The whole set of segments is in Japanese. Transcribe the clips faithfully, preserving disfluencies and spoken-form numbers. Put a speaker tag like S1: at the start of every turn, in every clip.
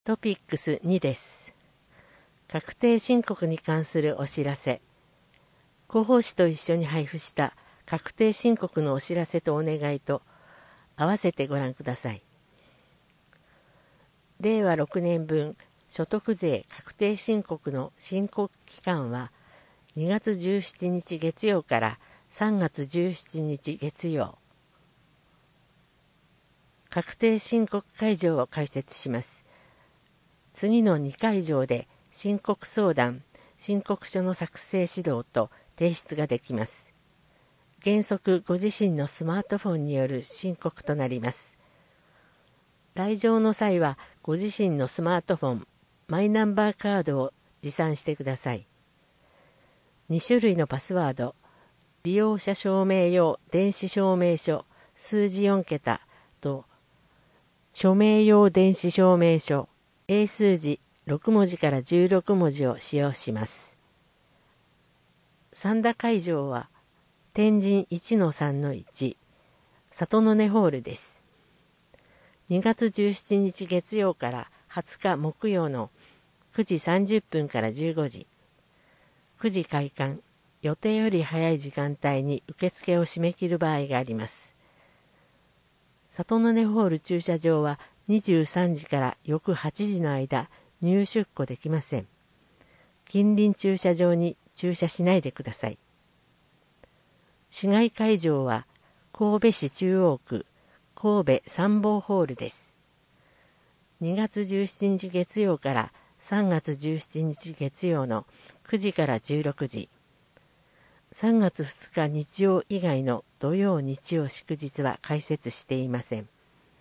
S1: トピックスにです。確定申告に関するお知らせ。広報誌と一緒に配布した確定申告のお知らせとお願いと合わせてご覧ください。れいわろくねんぶん所得税確定申告の申告期間はにがつじゅうしちにち月曜からさんがつじゅうしちにち月曜。確定申告会場を開設します。次のにかいじょうで申告相談、申告書の作成指導と提出ができます。原則ご自身のスマートフォンによる申告となります。来場の際はご自身のスマートフォン、マイナンバーカードを持参してください。にしゅるいのパスワード、利用者証明用電子証明書数字よんけたと署名用電子証明書英数字ろくもじからじゅうろくもじを使用します。三田会場は天神 いちのさんのいち 里の根ホールです。にがつじゅうしちにち月曜からはつか木曜のくじさんじゅっぷんからじゅうごじ、くじ開館、予定より早い時間帯に受付を締め切る場合があります。里の根ホール駐車場はにじゅうさんじから翌はちじの間入出庫できません。近隣駐車場に駐車しないでください。市外会場は神戸市中央区神戸参謀ホールです。にがつじゅうしちにち月曜からさんがつじゅうしちにち月曜のくじからじゅうろくじ、さんがつふつか日曜以外の土曜日曜祝日は開設していません。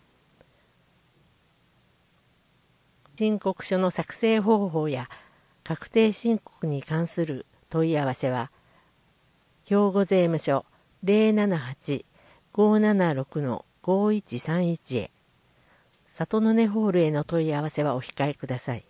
S1: 申告書の作成方法や確定申告に関する問い合わせは兵庫税務署 ゼロななはち ごーななろく ごーいちさんいち へ、里の根ホールへの問い合わせはお控えください。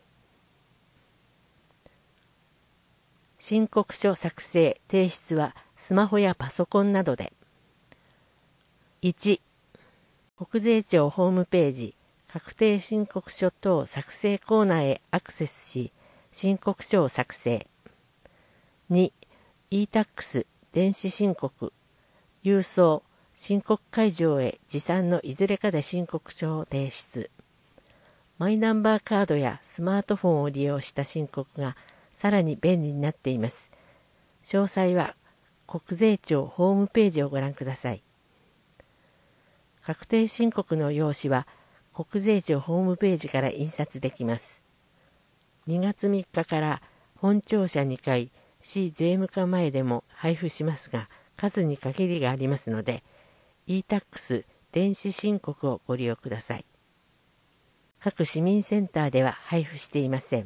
S1: 申告書作成・提出はスマホやパソコンなどで。いち. 国税庁ホームページ確定申告書等作成コーナーへアクセスし申告書を作成。に. イータックス 電子申告郵送申告会場へ持参のいずれかで申告書を提出。マイナンバーカードやスマートフォンを利用した申告がさらに便利になっています。詳細は国税庁ホームページをご覧ください。確定申告の用紙は国税庁ホームページから印刷できます。にがつみっかから本庁舎にかい、市税務課前でも配布しますが、数に限りがありますので、イータックス 電子申告をご利用ください。各市民センターでは配布していません。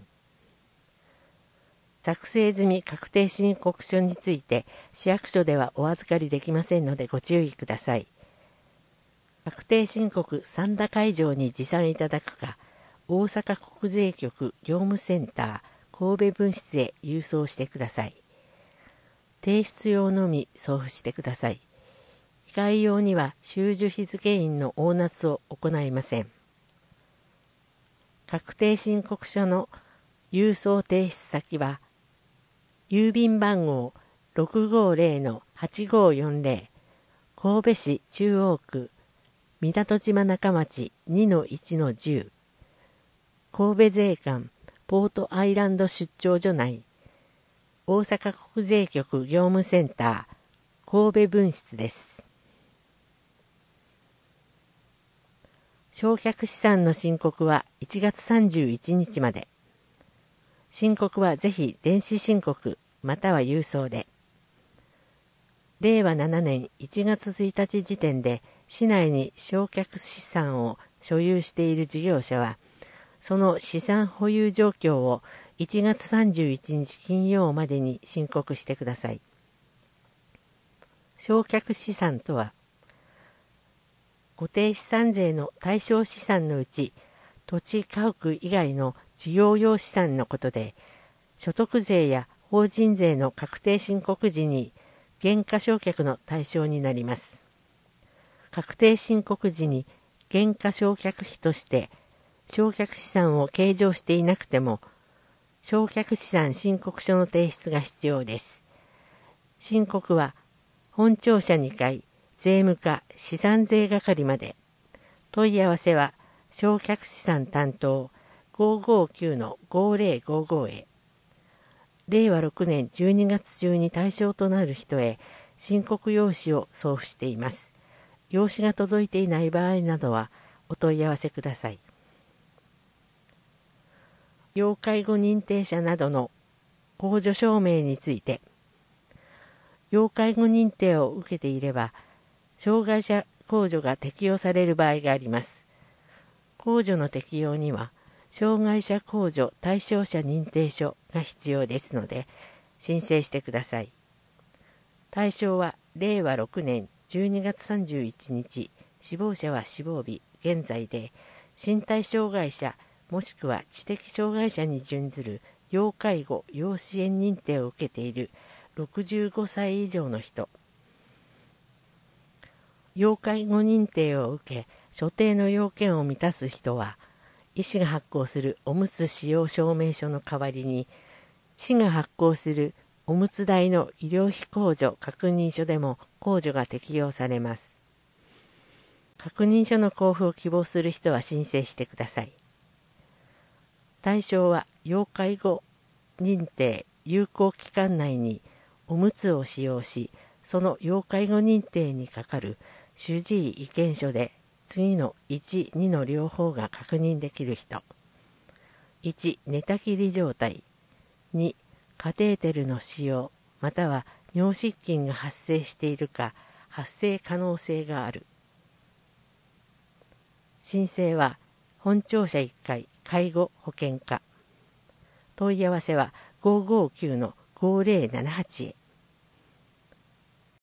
S1: 作成済み確定申告書について市役所ではお預かりできませんのでご注意ください。確定申告三田会場に持参いただくか、大阪国税局業務センター神戸分室へ郵送してください。提出用のみ送付してください。控え用には収受日付印の押捺を行いません。確定申告書の郵送提出先は、郵便番号 ろくごーぜろのはちごーよんぜろ 神戸市中央区港島中町 にのいちのじゅう、神戸税関ポートアイランド出張所内、大阪国税局業務センター神戸分室です。償却資産の申告はいちがつさんじゅういちにちまで。申告はぜひ電子申告または郵送で。れいわななねんいちがつついたち時点で市内に償却資産を所有している事業者は、その資産保有状況をいちがつさんじゅういちにち金曜までに申告してください。償却資産とは、固定資産税の対象資産のうち、土地家屋以外の事業用資産のことで、所得税や法人税の確定申告時に減価償却の対象になります。確定申告時に減価償却費として償却資産を計上していなくても、償却資産申告書の提出が必要です。申告は、本庁舎にかい、税務課資産税係まで。問い合わせは、償却資産担当 ごーごーきゅうのごーぜろごーごー へ。れいわろくねんじゅうにがつ中に対象となる人へ申告用紙を送付しています。用紙が届いていない場合などはお問い合わせください。要介護認定者などの控除証明について、要介護認定を受けていれば、障害者控除が適用される場合があります。控除の適用には、障害者控除対象者認定書が必要ですので、申請してください。対象はれいわろくねんじゅうにがつさんじゅういちにち、死亡者は死亡日現在で、身体障害者もしくは知的障害者に準ずる要介護・要支援認定を受けているろくじゅうごさい以上の人、要介護認定を受け、所定の要件を満たす人は、医師が発行するおむつ使用証明書の代わりに、市が発行するおむつ代の医療費控除確認書でも控除が適用されます。確認書の交付を希望する人は申請してください。対象は要介護認定有効期間内におむつを使用し、その要介護認定にかかる主治医意見書で次のいち、にの両方が確認できる人。いち、寝たきり状態。に、カテーテルの使用、または尿失禁が発生しているか、発生可能性がある。申請は、本庁舎いっかい介護保険課。問い合わせはごーごーきゅうのごーぜろななはちへ。